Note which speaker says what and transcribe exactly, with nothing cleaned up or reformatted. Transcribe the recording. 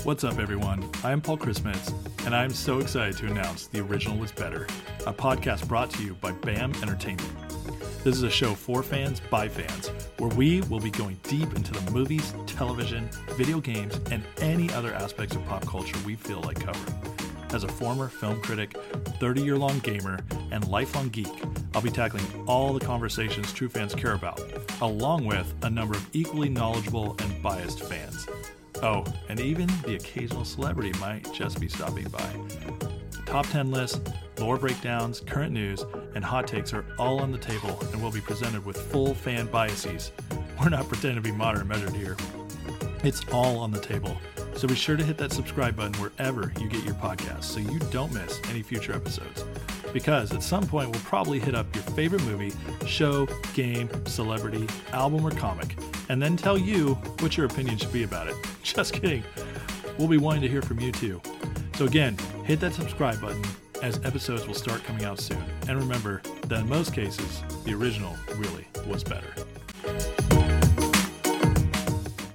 Speaker 1: What's up, everyone? I'm Paul Christmitz, and I'm so excited to announce The Original Was Better, a podcast brought to you by BAM Entertainment. This is a show for fans by fans, where we will be going deep into the movies, television, video games, and any other aspects of pop culture we feel like covering. As a former film critic, thirty-year-long gamer, and lifelong geek, I'll be tackling all the conversations true fans care about, along with a number of equally knowledgeable and biased fans. Oh, and even the occasional celebrity might just be stopping by. Top ten lists, lore breakdowns, current news, and hot takes are all on the table and will be presented with full fan biases. We're not pretending to be modern measured here. It's all on the table. So be sure to hit that subscribe button wherever you get your podcasts so you don't miss any future episodes. Because at some point we'll probably hit up your favorite movie, show, game, celebrity, album, or comic, and then tell you what your opinion should be about it. Just kidding. We'll be wanting to hear from you too. So again, hit that subscribe button as episodes will start coming out soon. And remember that in most cases, the original really was better.